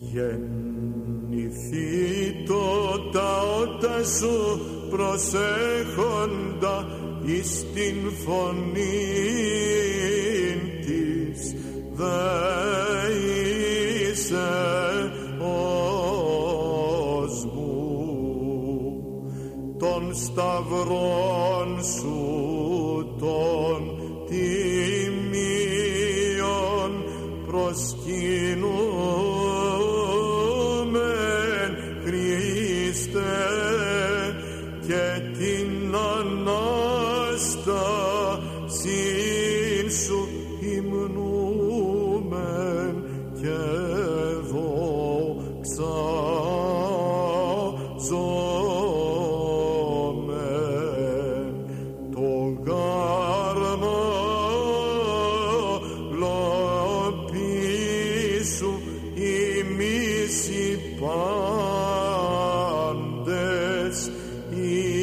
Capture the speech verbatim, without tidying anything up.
Γεννηθεί το ταότα σου προσέχοντα εις την φωνή της δεήσεως μου των σταυρών σου των τιμίων προσκυνούμεν Χριστέ και την Ανάστασιν σου υμνούμεν και δοξάζομεν το γάρμα λοπίσου ημείς οι πάντες οι